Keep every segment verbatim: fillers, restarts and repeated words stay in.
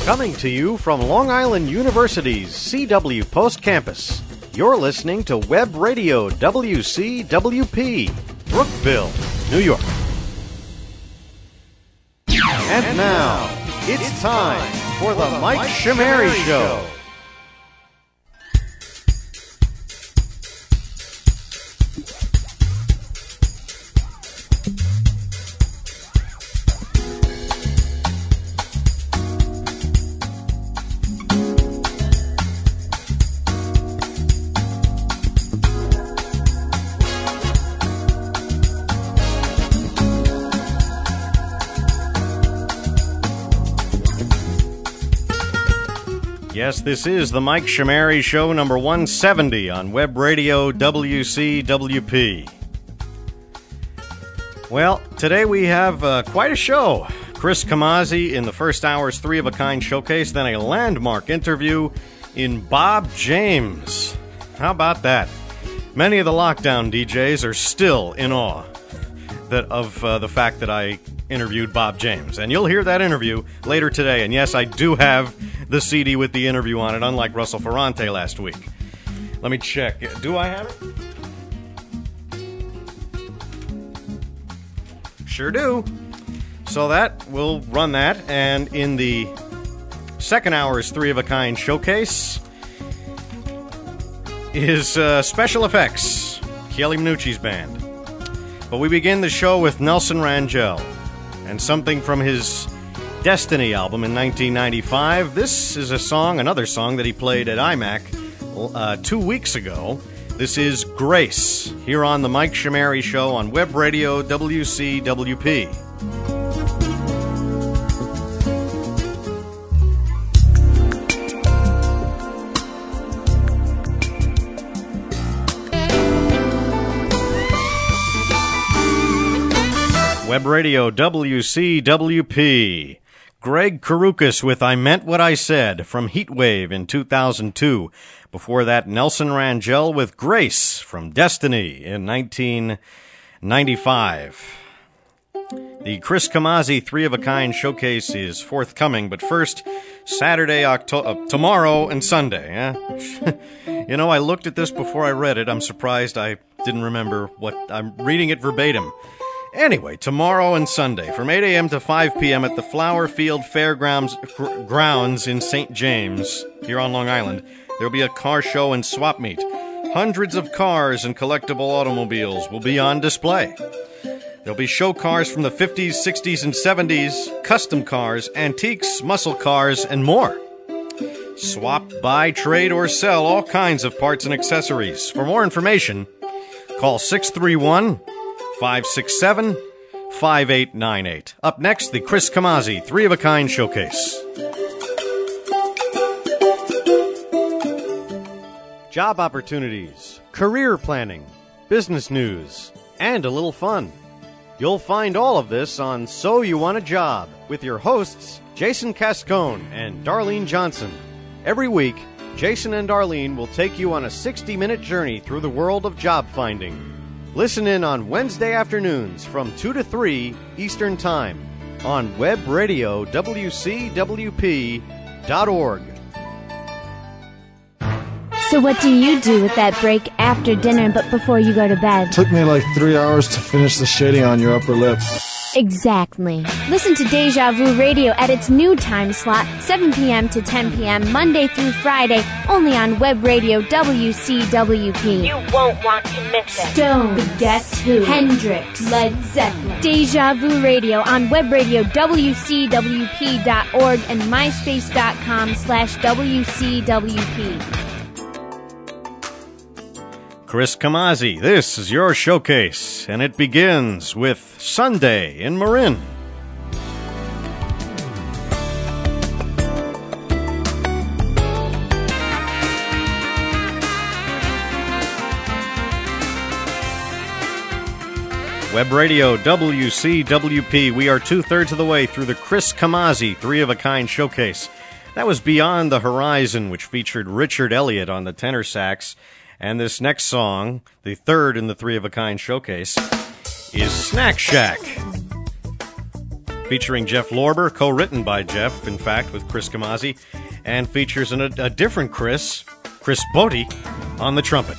Coming to you from Long Island University's C W Post Campus, you're listening to Web Radio W C W P, Brookville, New York. And now, it's time for the Mike Shamari Show. Yes, this is the Mike Shamari Show, number one seventy on Web Radio W C W P. Well, today we have uh, quite a show. Chris Camazzi in the first hour's three-of-a-kind showcase, then a landmark interview in Bob James. How about that? Many of the lockdown D Js are still in awe that of uh, the fact that I interviewed Bob James. And you'll hear that interview later today. And yes, I do have the C D with the interview on it, unlike Russell Ferrante last week. Let me check. Do I have it? Sure do. So that, we'll run that. And in the second hour's three-of-a-kind showcase is uh, Special Effects, Chieli Minucci's band. But we begin the show with Nelson Rangel and something from his Destiny album in nineteen ninety-five. This is a song, another song that he played at I MAC uh, two weeks ago. This is Grace, here on the Mike Shamari Show on Web Radio W C W P. Web Radio W C W P. Greg Karukas with I Meant What I Said from Heatwave in two thousand two. Before that, Nelson Rangel with Grace from Destiny in nineteen ninety-five. The Chris Camazzi three-of-a-kind showcase is forthcoming, but first, Saturday, Octo- uh, tomorrow, and Sunday. Eh? You know, I looked at this before I read it. I'm surprised I didn't remember what... I'm reading it verbatim. Anyway, tomorrow and Sunday, from eight a.m. to five p.m. at the Flower Field Fairgrounds gr- grounds in Saint James, here on Long Island, there'll be a car show and swap meet. Hundreds of cars and collectible automobiles will be on display. There'll be show cars from the fifties, sixties, and seventies, custom cars, antiques, muscle cars, and more. Swap, buy, trade, or sell all kinds of parts and accessories. For more information, call six three one, five six seven, five eight nine eight. Up next, the Chris Camazzi three-of-a-kind showcase. Job opportunities, career planning, business news, and a little fun. You'll find all of this on So You Want a Job with your hosts, Jason Cascone and Darlene Johnson. Every week, Jason and Darlene will take you on a sixty-minute journey through the world of job finding. Listen in on Wednesday afternoons from two to three Eastern Time on Web Radio W C W P dot org. So what do you do with that break after dinner but before you go to bed? It took me like three hours to finish the shading on your upper lip. Exactly. Listen to Deja Vu Radio at its new time slot, seven p.m. to ten p.m. Monday through Friday, only on Web Radio W C W P. You won't want to miss it. Stone, Guess Who, Hendrix, Led Zeppelin. Deja Vu Radio on Web Radio W C W P dot org and myspace dot com slash W C W P. Chris Camazzi, this is your showcase, and it begins with Sunday in Marin. Web Radio W C W P. We are two-thirds of the way through the Chris Camazzi three-of-a-kind showcase. That was Beyond the Horizon, which featured Richard Elliott on the tenor sax. And this next song, the third in the three-of-a-kind showcase, is Snack Shack. featuring Jeff Lorber, co-written by Jeff, in fact, with Chris Camazzi, and features an, a, a different Chris, Chris Botti, on the trumpet.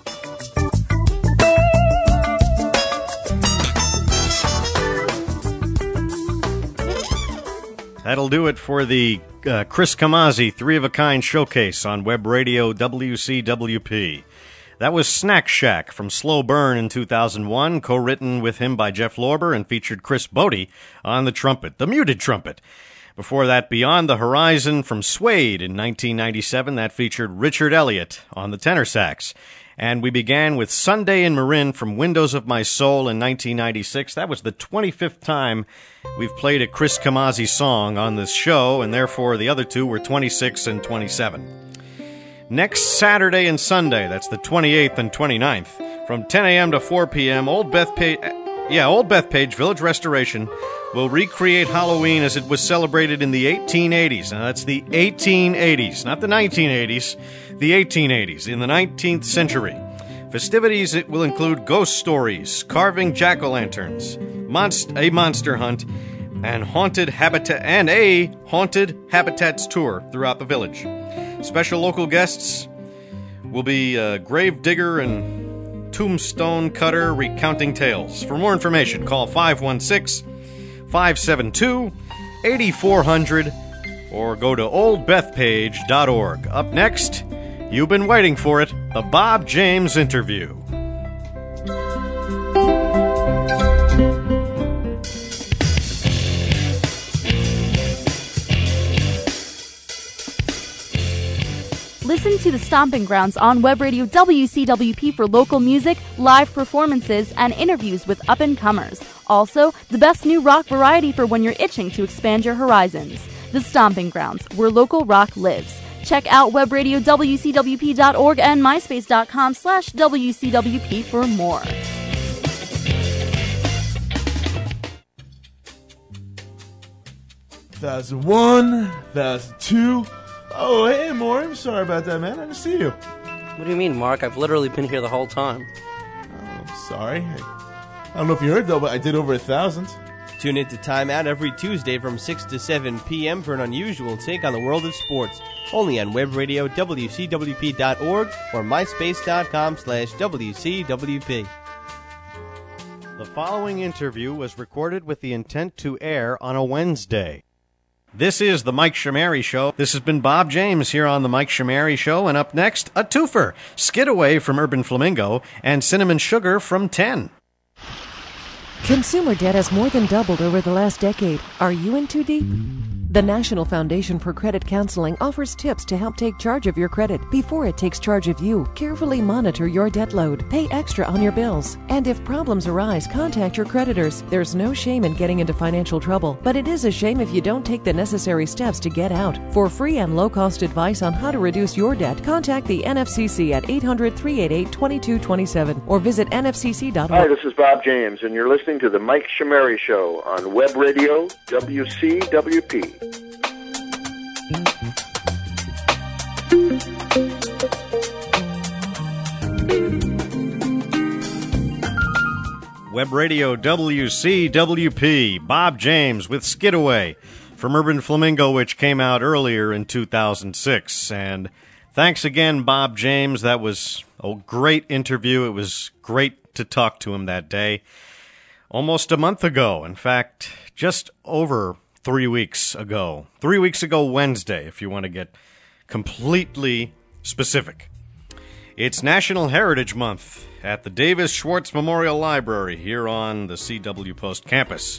That'll do it for the uh, Chris Camazzi Three-of-a-Kind Showcase on Web Radio W C W P. That was Snack Shack from Slow Burn in two thousand one, co-written with him by Jeff Lorber and featured Chris Botti on the trumpet, the muted trumpet. Before that, Beyond the Horizon from Suede in nineteen ninety-seven, that featured Richard Elliott on the tenor sax. And we began with Sunday in Marin from Windows of My Soul in nineteen ninety-six. That was the twenty-fifth time we've played a Chris Camazzi song on this show, and therefore the other two were twenty-six and twenty-seven. Next Saturday and Sunday, that's the twenty-eighth and twenty-ninth, from ten a.m. to four p.m., Old Bethpage, yeah, Old Bethpage Village Restoration will recreate Halloween as it was celebrated in the eighteen eighties. Now, that's the eighteen eighties, not the nineteen eighties, the eighteen eighties, in the nineteenth century. Festivities it will include ghost stories, carving jack-o'-lanterns, monst- a monster hunt, and haunted habitat and a haunted habitats tour throughout the village. Special local guests will be uh, grave digger and tombstone cutter recounting tales. For more information, call five one six, five seven two, eight four zero zero or go to old bethpage dot org. Up next, you've been waiting for it, the Bob James interview. Listen to the Stomping Grounds on Web Radio W C W P for local music, live performances, and interviews with up-and-comers. Also, the best new rock variety for when you're itching to expand your horizons. The Stomping Grounds, where local rock lives. Check out web radio w c w p dot org and myspace dot com slash w c w p for more. Thousand one, thousand two. Oh, hey, Maury, I'm sorry about that, man. I didn't see you. What do you mean, Mark? I've literally been here the whole time. Oh, sorry. I, I don't know if you heard, though, but I did over a thousand. Tune in to Time Out every Tuesday from six to seven p.m. for an unusual take on the world of sports. Only on Web Radio W C W P dot org or myspace dot com slash W C W P. The following interview was recorded with the intent to air on a Wednesday. This is the Mike Shamari Show. This has been Bob James here on the Mike Shamari Show. And up next, a twofer, Skid Away from Urban Flamingo and Cinnamon Sugar from ten. Consumer debt has more than doubled over the last decade. Are you in too deep? The National Foundation for Credit Counseling offers tips to help take charge of your credit before it takes charge of you. Carefully monitor your debt load. Pay extra on your bills. And if problems arise, contact your creditors. There's no shame in getting into financial trouble, but it is a shame if you don't take the necessary steps to get out. For free and low-cost advice on how to reduce your debt, contact the N F C C at eight hundred, three eight eight, two two two seven or visit N F C C dot org. Hi, this is Bob James, and you're listening to the Mike Shamari Show on Web Radio W C W P. Web Radio W C W P, Bob James with Skid Away from Urban Flamingo, which came out earlier in two thousand six. And thanks again, Bob James. That was a great interview. It was great to talk to him that day. Almost a month ago. In fact, just over three weeks ago. Three weeks ago Wednesday, if you want to get completely specific. It's National Heritage Month at the Davis Schwartz Memorial Library here on the C W Post campus.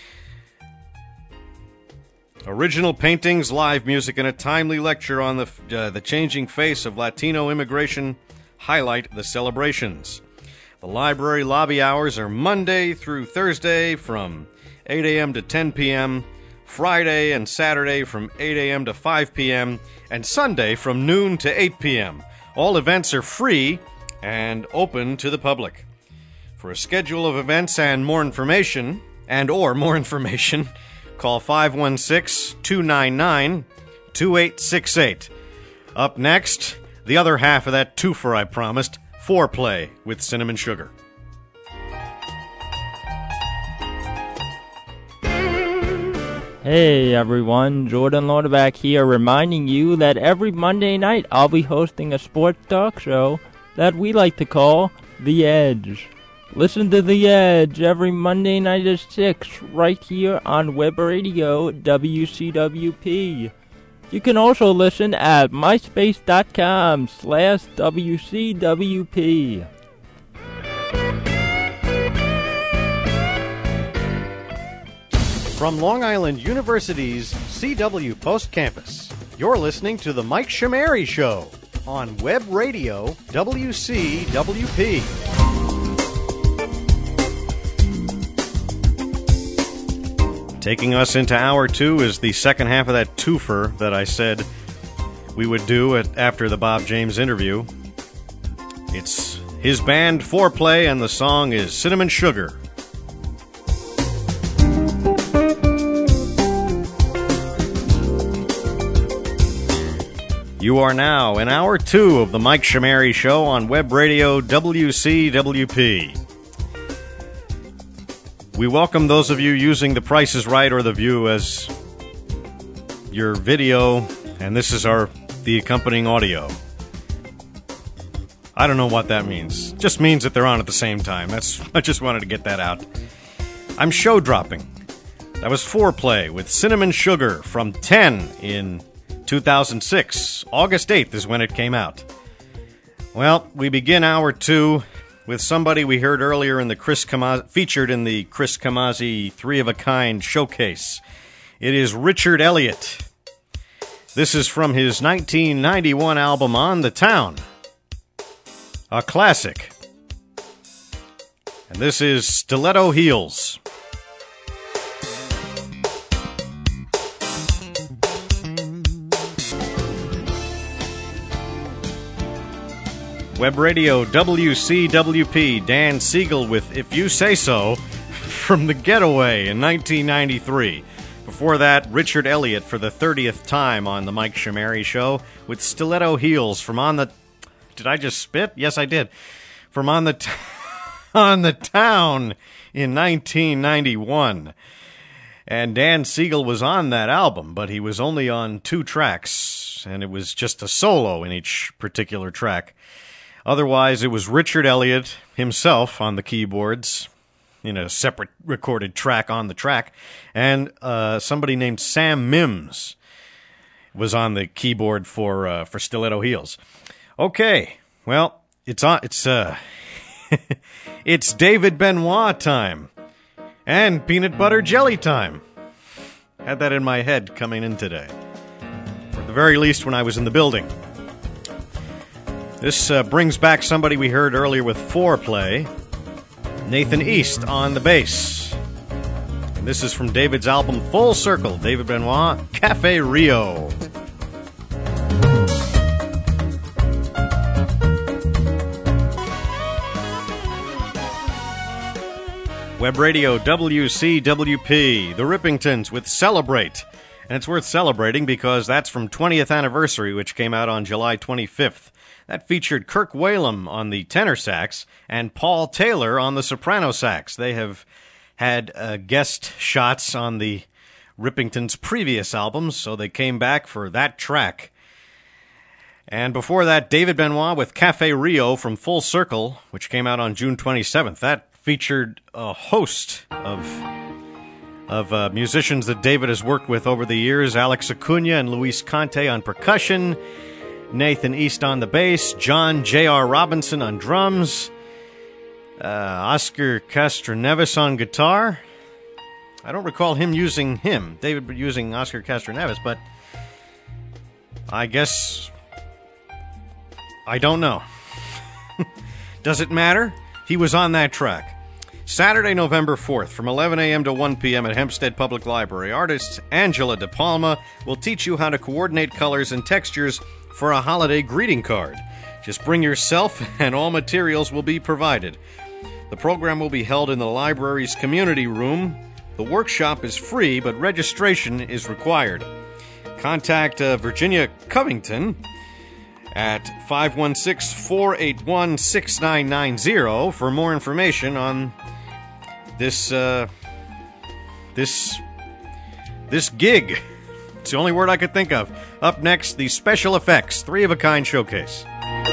Original paintings, live music, and a timely lecture on the uh, the changing face of Latino immigration highlight the celebrations. The library lobby hours are Monday through Thursday from eight a.m. to ten p.m., Friday and Saturday from eight a.m. to five p.m., and Sunday from noon to eight p.m. All events are free and open to the public. For a schedule of events and more information, and or more information, call five one six, two nine nine, two eight six eight. Up next, the other half of that twofer I promised, Foreplay with Cinnamon Sugar. Hey everyone, Jordan Lauderback here, reminding you that every Monday night I'll be hosting a sports talk show that we like to call The Edge. Listen to The Edge every Monday night at six, right here on Web Radio W C W P. You can also listen at myspace.com slash WCWP. From Long Island University's C W Post Campus, you're listening to The Mike Shamari Show on Web Radio W C W P. Taking us into hour two is the second half of that twofer that I said we would do at, after the Bob James interview. It's his band Foreplay, and the song is Cinnamon Sugar. You are now in hour two of the Mike Shamari Show on Web Radio W C W P. We welcome those of you using The Price is Right or The View as your video, and this is our the accompanying audio. I don't know what that means. Just means that they're on at the same time. That's I just wanted to get that out. I'm show dropping. That was Foreplay with Cinnamon Sugar from ten in two thousand six. August eighth is when it came out. Well, we begin hour two with somebody we heard earlier in the Chris Camazzi, featured in the Chris Camazzi Three of a Kind showcase. It is Richard Elliott. This is from his nineteen ninety-one album On the Town, a classic. And this is Stiletto Heels. Web Radio W C W P, Dan Siegel with If You Say So from The Getaway in nineteen ninety-three. Before that, Richard Elliott for the thirtieth time on the Mike Shamari Show with Stiletto Heels from On the... Did I just spit? Yes, I did. From On the, t- on the Town in nineteen ninety-one. And Dan Siegel was on that album, but he was only on two tracks, and it was just a solo in each particular track. Otherwise, it was Richard Elliott himself on the keyboards in a separate recorded track on the track, and uh, somebody named Sam Mims was on the keyboard for uh, for Stiletto Heels. Okay, well, it's on. It's uh, it's David Benoit time and peanut butter jelly time. Had that in my head coming in today, or at the very least when I was in the building. This uh, brings back somebody we heard earlier with Foreplay, Nathan East on the bass. And this is from David's album Full Circle, David Benoit, Cafe Rio. Web Radio W C W P, The Rippingtons with Celebrate. And it's worth celebrating because that's from twentieth Anniversary, which came out on July twenty-fifth. That featured Kirk Whalum on the tenor sax and Paul Taylor on the soprano sax. They have had uh, guest shots on the Rippingtons' previous albums, so they came back for that track. And before that, David Benoit with Cafe Rio from Full Circle, which came out on June twenty-seventh. That featured a host of of uh, musicians that David has worked with over the years. Alex Acuna and Luis Conte on percussion, Nathan East on the bass, John J R. Robinson on drums, uh, Oscar Castroneves on guitar. I don't recall him using him, David using Oscar Castroneves, but I guess I don't know. Does it matter? He was on that track. Saturday, November fourth, from eleven a.m. to one p.m. at Hempstead Public Library. Artist Angela De Palma will teach you how to coordinate colors and textures for a holiday greeting card. Just bring yourself and all materials will be provided. The program will be held in the library's community room. The workshop is free, but registration is required. Contact uh, Virginia Covington at five one six, four eight one, six nine nine zero for more information on this uh, this this gig. It's the only word I could think of. Up next, the Special Effects Three-of-a-Kind Showcase.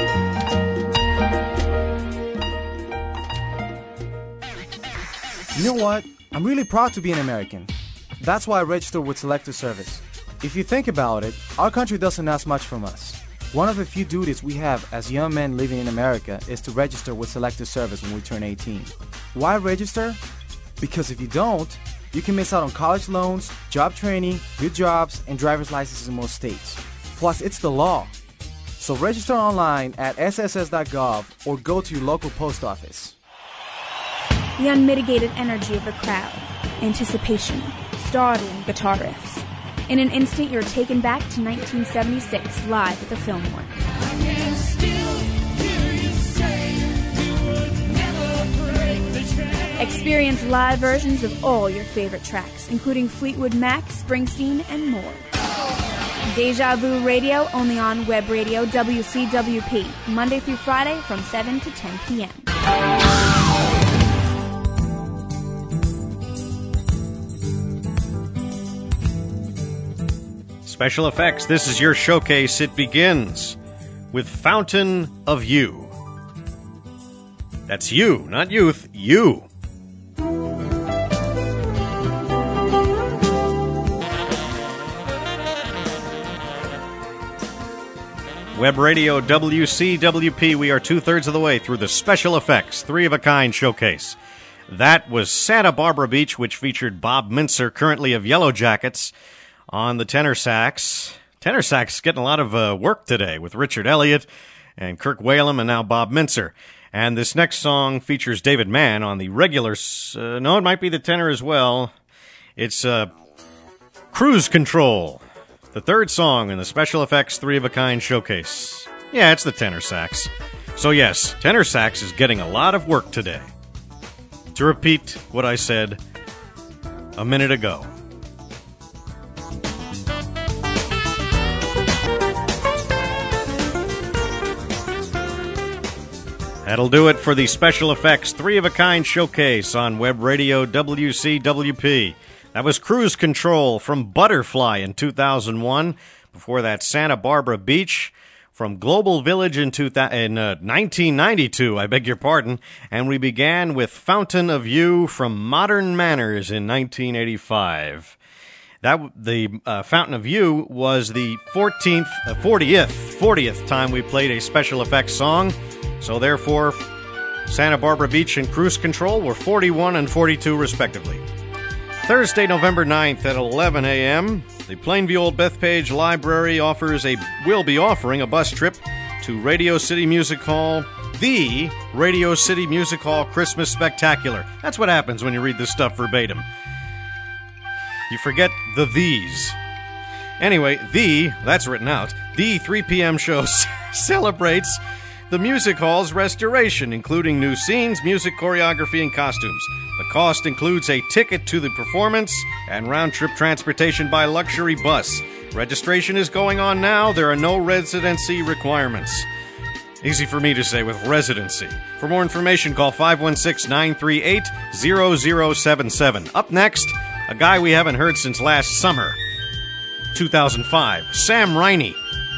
You know what? I'm really proud to be an American. That's why I registered with Selective Service. If you think about it, our country doesn't ask much from us. One of the few duties we have as young men living in America is to register with Selective Service when we turn eighteen. Why register? Because if you don't, you can miss out on college loans, job training, good jobs, and driver's licenses in most states. Plus, it's the law. So register online at S S S dot gov or go to your local post office. The unmitigated energy of the crowd, anticipation, startling guitar riffs. In an instant, you're taken back to nineteen seventy-six, live at the Fillmore. Experience live versions of all your favorite tracks, including Fleetwood Mac, Springsteen, and more. Deja Vu Radio, only on Web Radio W C W P, Monday through Friday from seven to ten p.m. Special Effects, this is your showcase. It begins with Fountain of You. That's you, not youth, you. Web Radio W C W P, we are two-thirds of the way through the Special Effects Three-of-a-Kind Showcase. That was Santa Barbara Beach, which featured Bob Mintzer, currently of Yellow Jackets, on the tenor sax. Tenor sax getting a lot of uh, work today with Richard Elliott and Kirk Whalum and now Bob Mintzer. And this next song features David Mann on the regular... Uh, no, it might be the tenor as well. It's uh, Cruise Control, the third song in the Special Effects Three-of-a-Kind Showcase. Yeah, it's the tenor sax. So yes, tenor sax is getting a lot of work today. To repeat what I said a minute ago. That'll do it for the Special Effects Three-of-a-Kind Showcase on Web Radio W C W P. That was Cruise Control from Butterfly in two thousand one. Before that, Santa Barbara Beach from Global Village in, two thousand, in uh, nineteen ninety-two, I beg your pardon. And we began with Fountain of You from Modern Manners in nineteen eighty-five. That the uh, Fountain of You was the fourteenth, uh, fortieth, fortieth time we played a special effects song. So therefore, Santa Barbara Beach and Cruise Control were forty-one and forty-two respectively. Thursday, November ninth at eleven a.m., the Plainview Old Bethpage Library offers a will be offering a bus trip to Radio City Music Hall, the Radio City Music Hall Christmas Spectacular. That's what happens when you read this stuff verbatim. You forget the these. Anyway, the, that's written out, the three p.m. show celebrates the music hall's restoration, including new scenes, music choreography, and costumes. The cost includes a ticket to the performance and round-trip transportation by luxury bus. Registration is going on now. There are no residency requirements. Easy for me to say with residency. For more information, call five one six, nine three eight, zero zero seven seven. Up next, a guy we haven't heard since last summer, two thousand five, Sam Riney.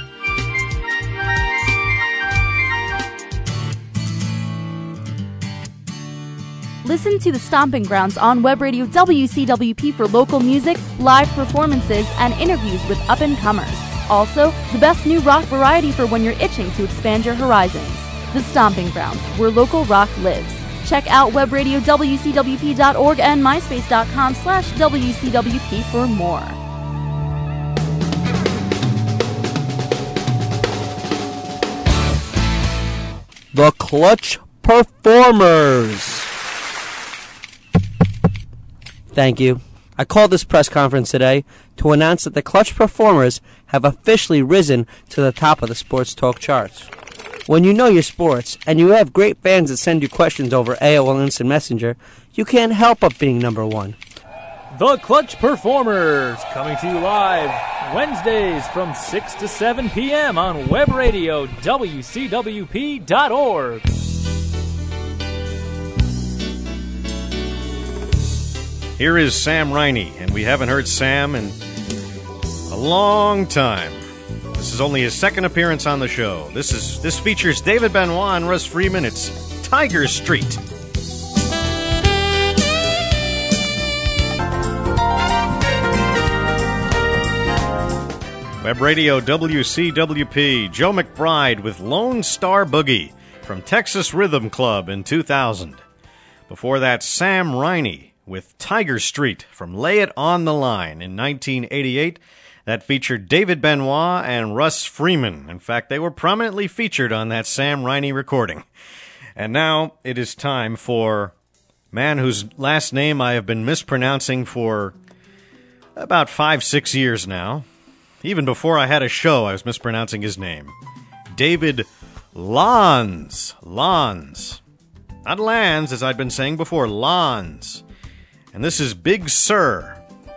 Listen to the Stomping Grounds on Web Radio W C W P for local music, live performances, and interviews with up-and-comers. Also, the best new rock variety for when you're itching to expand your horizons. The Stomping Grounds, where local rock lives. Check out web radio W C W P dot org and myspace dot com slash W C W P for more. The Clutch Performers. Thank you. I called this press conference today to announce that the Clutch Performers have officially risen to the top of the sports talk charts. When you know your sports, and you have great fans that send you questions over A O L Instant Messenger, you can't help but being number one. The Clutch Performers, coming to you live Wednesdays from six to seven p.m. on Web Radio W C W P dot org. Here is Sam Riney, and we haven't heard Sam in a long time. This is only his second appearance on the show. This is this features David Benoit and Russ Freeman. It's Tiger Street. Web Radio W C W P, Joe McBride with Lone Star Boogie from Texas Rhythm Club in two thousand. Before that, Sam Riney with Tiger Street from Lay It On the Line in nineteen eighty-eight. That featured David Benoit and Russ Freeman. In fact, they were prominently featured on that Sam Riney recording. And now it is time for a man whose last name I have been mispronouncing for about five, six years now. Even before I had a show, I was mispronouncing his name. David Lanz. Lanz. Not Lanz, as I'd been saying before. Lanz. And this is Big Sur.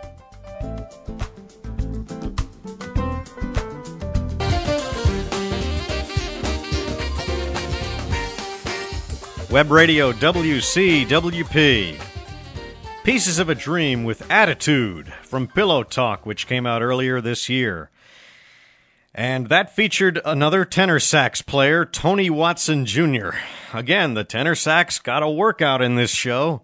Web Radio W C W P. Pieces of a Dream with Attitude from Pillow Talk, which came out earlier this year. And that featured another tenor sax player, Tony Watson Junior Again, the tenor sax got a workout in this show.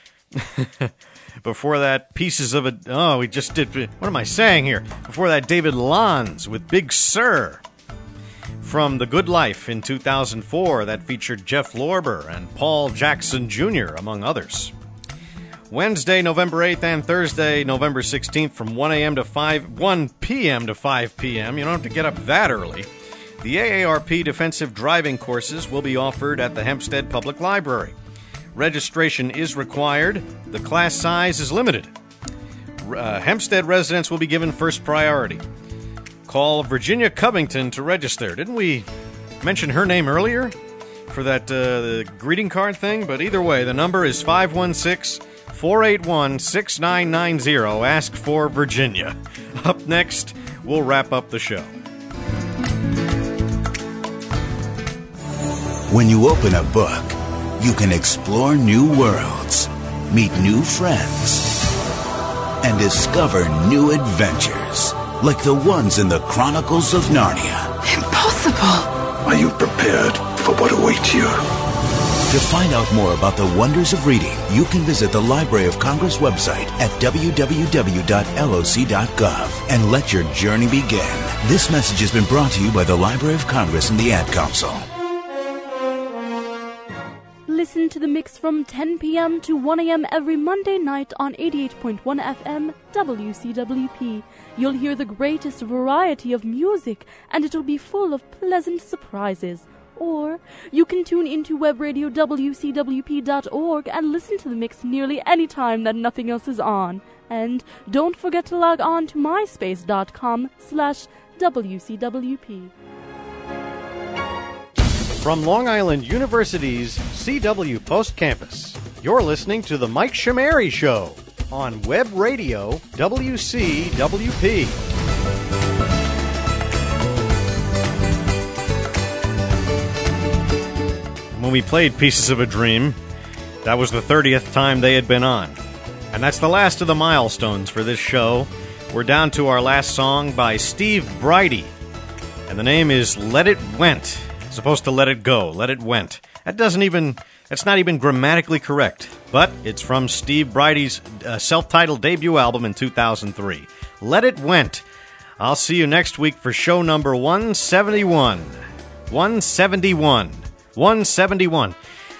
Before that, Pieces of a... Oh, we just did... What am I saying here? Before that, David Lanz with Big Sur. From The Good Life in two thousand four, that featured Jeff Lorber and Paul Jackson Junior, among others. Wednesday, November eighth, and Thursday, November sixteenth, from one a.m. to five, one p.m. to five p.m. You don't have to get up that early. The A A R P Defensive Driving courses will be offered at the Hempstead Public Library. Registration is required. The class size is limited. Uh, Hempstead residents will be given first priority. Call Virginia Covington to register. Didn't we mention her name earlier for that uh, the greeting card thing? But either way, the number is five one six, four eight one, six nine nine zero. Ask for Virginia. Up next, we'll wrap up the show. When you open a book, you can explore new worlds, meet new friends, and discover new adventures, like the ones in the Chronicles of Narnia. Impossible! Are you prepared for what awaits you? To find out more about the wonders of reading, you can visit the Library of Congress website at w w w dot l o c dot gov and let your journey begin. This message has been brought to you by the Library of Congress and the Ad Council. Listen to the mix from ten p.m. to one a.m. every Monday night on eighty-eight point one F M W C W P. You'll hear the greatest variety of music, and it'll be full of pleasant surprises. Or you can tune into web radio w c w p dot org and listen to the mix nearly any time that nothing else is on. And don't forget to log on to myspace.com slash WCWP. From Long Island University's C W Post Campus, you're listening to The Mike Shamari Show on Web Radio W C W P. When we played Pieces of a Dream, that was the thirtieth time they had been on. And that's the last of the milestones for this show. We're down to our last song by Steve Bridie, and the name is Let It Went. Supposed to let it go, let it went. That doesn't even, that's not even grammatically correct. But it's from Steve Bridie's uh, self-titled debut album in two thousand three. Let It Went. I'll see you next week for show number one seventy-one. one seventy-one. one seventy-one.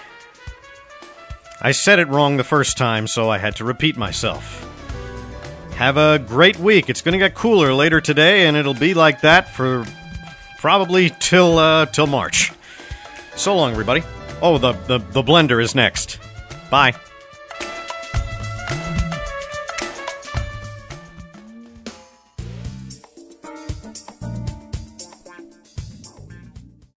I said it wrong the first time, so I had to repeat myself. Have a great week. It's going to get cooler later today, and it'll be like that for probably till uh, till March. So long, everybody. Oh, the, the, the blender is next. Bye.